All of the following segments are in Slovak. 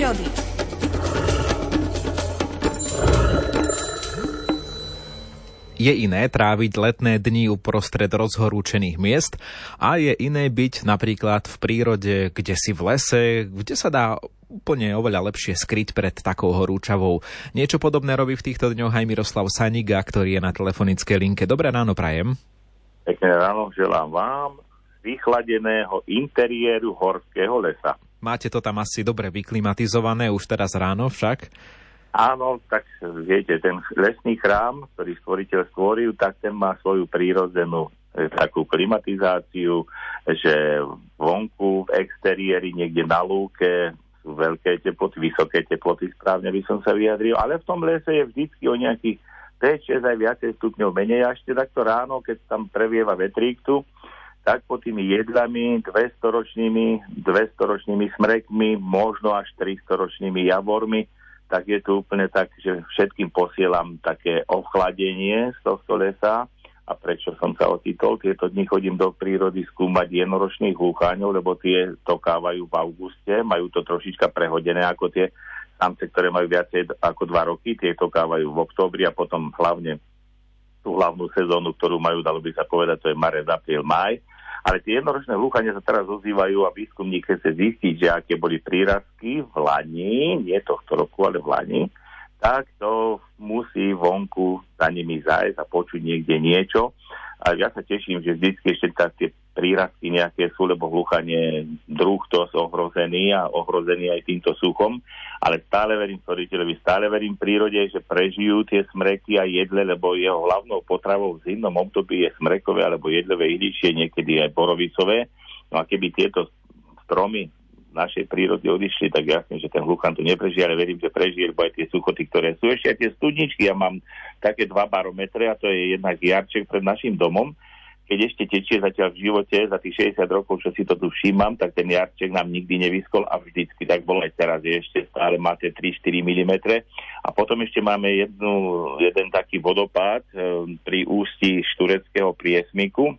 prírody. Je iné tráviť letné dni uprostred rozhorúčených miest a je iné byť napríklad v prírode, kde si v lese, kde sa dá úplne oveľa lepšie skryť pred takou horúčavou. Niečo podobné robí v týchto dňoch aj Miroslav Saniga, ktorý je na telefonickej linke. Dobré ráno prajem. Pekné ráno želám vám z vychladeného interiéru horského lesa. Máte to tam asi dobre vyklimatizované už teraz ráno však? Áno, tak viete, ten lesný chrám, ktorý stvoriteľ stvoril, tak ten má svoju prírodzenú takú klimatizáciu, že vonku v exteriéri niekde na lúke sú veľké teploty, vysoké teploty, správne by som sa vyjadril, ale v tom lese je vždycky o nejakých 5, 6 aj viacej stupňov menej, a ešte takto ráno, keď tam previeva vetrík tu, tak po tými jedlami 200-ročnými smrekmi, možno až 300-ročnými javormi, tak je to úplne tak, že všetkým posielam také ochladenie z tohto lesa. A prečo som sa ocitol? Tieto dni chodím do prírody skúmať jednoročných húchaňov, lebo tie tokávajú v auguste, majú to trošička prehodené ako tie samce, ktoré majú viacej ako 2 roky, tie tokávajú v októbri a potom hlavne tú hlavnú sezónu, ktorú majú, dalo by sa povedať, to je marec, apríl, máj. Ale tie jednoročné húchania sa teraz ozývajú a výskumník chce zistiť, že aké boli prírastky v lani, nie tohto roku, ale v lani, tak to musí vonku za nimi zájsť a počuť niekde niečo. A ja sa teším, že vždycky ešte tie prírastky nejaké sú, lebo húchanie druh to sú ohrozený a ohrozený aj týmto suchom. Ale stále verím stvoriteľovi, stále verím prírode, že prežijú tie smreky a jedle, lebo jeho hlavnou potravou v zimnom období je smrekové alebo jedlové ihličie, niekedy aj borovicové. No a keby tieto stromy v našej prírode odišli, tak jasne, že ten hluchan tu neprežije, ale verím, že prežije, lebo aj tie suchoty, ktoré sú ešte aj tie studničky. Ja mám také 2 barometre a to je jednak jarček pred našim domom. Keď ešte tečie zatiaľ v živote, za tých 60 rokov, čo si to tu všímam, tak ten jarček nám nikdy nevyskol a vždycky tak bolo aj teraz, je ešte stále máte 3-4 mm. A potom ešte máme jeden taký vodopád pri ústí Štureckého priesmiku,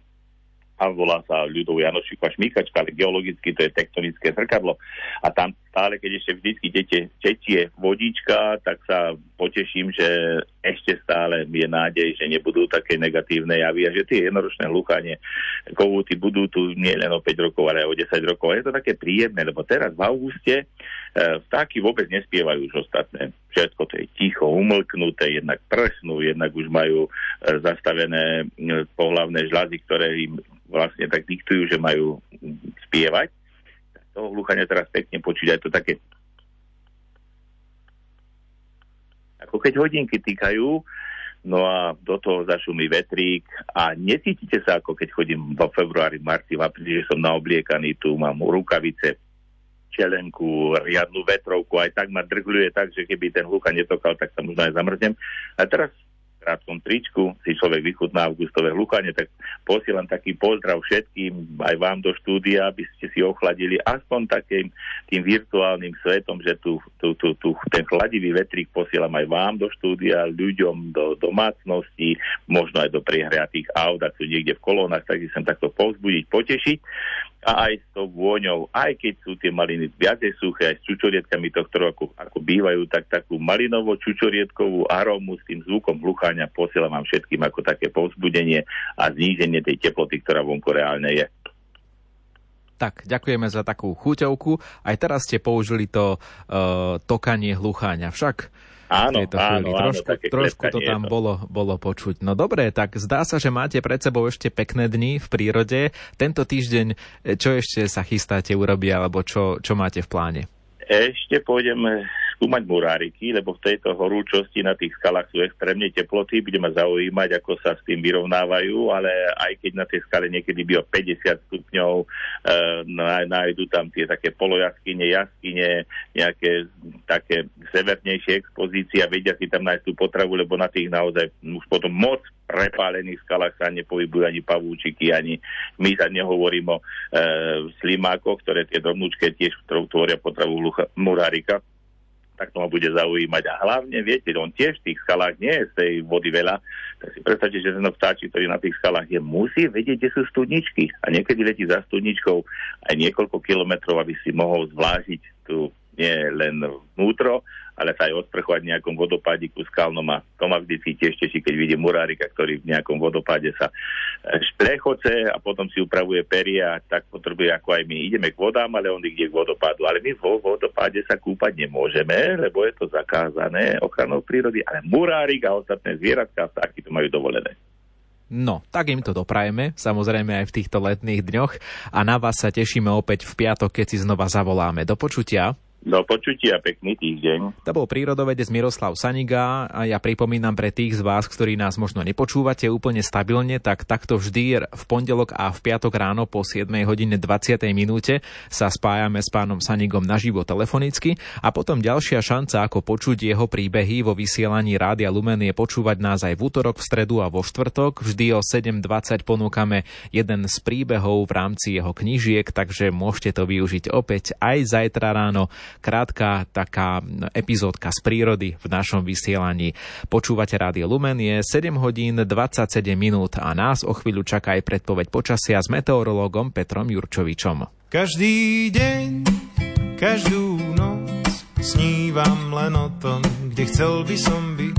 a volá sa ľudov Janošíková šmýkačka, ale geologicky to je tektonické zrkadlo. A tam stále, keď ešte vždycky tečie vodička, tak sa poteším, že ešte stále je nádej, že nebudú také negatívne javy a že tie jednoročné hluchanie kohúty budú tu nie len o 5 rokov, ale aj o 10 rokov. A je to také príjemné, lebo teraz v auguste vtáky vôbec nespievajú už ostatné. Všetko to je ticho, umlknuté, jednak prsnú, jednak už majú zastavené pohlavné žľazy, ktoré im vlastne tak diktujú, že majú spievať. Toho hluchania teraz pekne počuť, aj to také ako keď hodinky týkajú, no a do toho zašumí vetrík a necítite sa, ako keď chodím vo februári, marci, v apríli, že som naobliekaný, tu mám rukavice, čelenku, riadnu vetrovku, aj tak ma drgľuje tak, že keby ten hlucha netokal, tak sa možno aj zamrznem. A teraz v krátkom tričku si človek vychutná augustové hluchanie, tak posielam taký pozdrav všetkým, aj vám do štúdia, aby ste si ochladili aspoň takým tým virtuálnym svetom, že ten chladivý vetrík posielam aj vám do štúdia, ľuďom do domácností, možno aj do priehriatých aut, ak sú niekde v kolónach, tak chcem takto povzbudiť, potešiť. A aj s tou vôňou, aj keď sú tie maliny viacej suché, aj s čučorietkami tohto roku, ako bývajú, tak takú malinovo-čučorietkovú arómu s tým zvukom hluchania posielam vám všetkým ako také povzbudenie a zníženie tej teploty, ktorá vonku reálne je. Tak, ďakujeme za takú chuťovku. Aj teraz ste použili to tokanie hlucháňa. Však áno, trošku to tam bolo počuť. No dobre, tak zdá sa, že máte pred sebou ešte pekné dni v prírode. Tento týždeň, čo ešte sa chystáte urobiť, alebo čo máte v pláne? Ešte pôjdem skúmať muráriky, lebo v tejto horúčosti na tých skalách sú extrémne teploty. Budeme zaujímať, ako sa s tým vyrovnávajú, ale aj keď na tej skale niekedy by o 50 stupňov nájdu tam tie také polojaskyne, jaskyne, nejaké také severnejšie expozície a vedia si tam nájsť tú potravu, lebo na tých naozaj už potom moc prepálených skalách sa nepohybujú ani pavúčiky, ani my sa nehovorím o slimákoch, ktoré tie drobnúčke tiež tvoria potravu murárika. Tak to ma bude zaujímať. A hlavne, viete, on tiež v tých skalách nie je z tej vody veľa, tak si predstavte, že ten vtáčik, ktorý na tých skalách je, musí vedieť, kde sú studničky. A niekedy letí za studničkou aj niekoľko kilometrov, aby si mohol zvlážiť tú nie len vnútro, ale sa aj osprchovať v nejakom vodopádiku skalnom a to ma vždycky tiež teší, keď vidím murárika, ktorý v nejakom vodopáde sa šprechoce a potom si upravuje peria, tak potrebuje ako aj my. Ideme k vodám, ale on ide k vodopádu. Ale my vo vodopáde sa kúpať nemôžeme, lebo je to zakázané ochranou prírody, ale murárik a ostatné zvieratka vtáky to majú dovolené. No, tak im to doprajeme, samozrejme aj v týchto letných dňoch a na vás sa tešíme opäť v piatok, keď si znova zavoláme. Do počutia. Do počutia, pekný týždeň. To bol prírodovedec Miroslav Saniga a ja pripomínam pre tých z vás, ktorí nás možno nepočúvate úplne stabilne, tak takto vždy v pondelok a v piatok ráno po 7:20 sa spájame s pánom Sanigom naživo telefonicky a potom ďalšia šanca, ako počuť jeho príbehy vo vysielaní Rádia Lumen je počúvať nás aj v útorok, v stredu a vo štvrtok. Vždy o 7:20 ponúkame jeden z príbehov v rámci jeho knížiek, takže môžete to využiť opäť aj zajtra ráno. Krátka taká epizódka z prírody v našom vysielaní. Počúvate Rádio Lumen, je 7:27 a nás o chvíľu čaká aj predpoveď počasia s meteorológom Petrom Jurčovičom. Každý deň, každú noc snívam len o tom, kde chcel by som byť.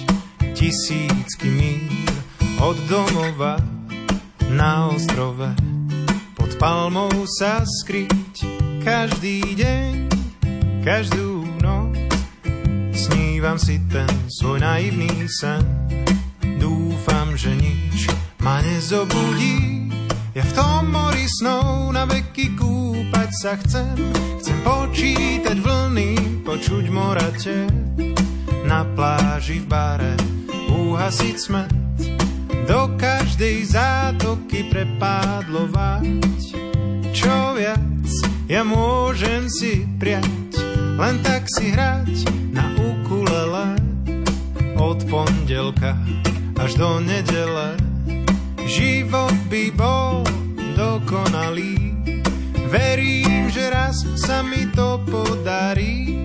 Tisícky míľ od domova na ostrove pod palmou sa skryť. Každý deň, každú noc snívam si ten svoj naivný sen. Dúfam, že nič ma nezobudí. Ja v tom mori snov na veky kúpať sa chcem. Chcem počítať vlny, počuť mora tep. Na pláži v bare uhasiť smet. Do každej zátoky prepádlovať. Čo viac ja môžem si prijať, len tak si hrať na ukulele od pondelka až do nedele. Život by bol dokonalý, verím, že raz sa mi to podarí.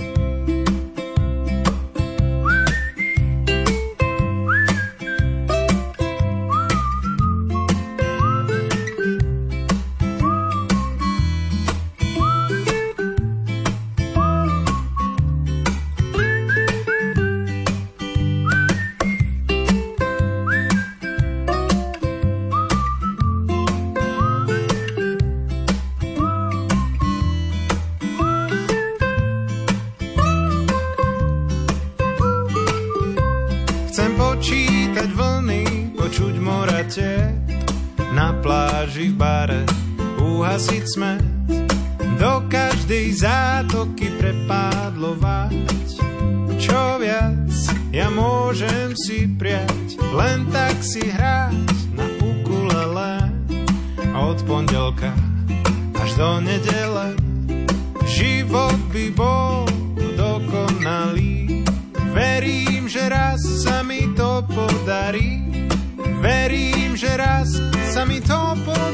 Počítať vlny, počuť mora tep. Na pláži v bare uhasiť smet. Do každej zátoky prepádlovať. Čo viac ja môžem si prijať, len tak si hrať na ukulele od pondelka až do nedele. Život by bol dokonalý, verím, že raz sa mi to podarí. Verím, že raz sa mi to podarí.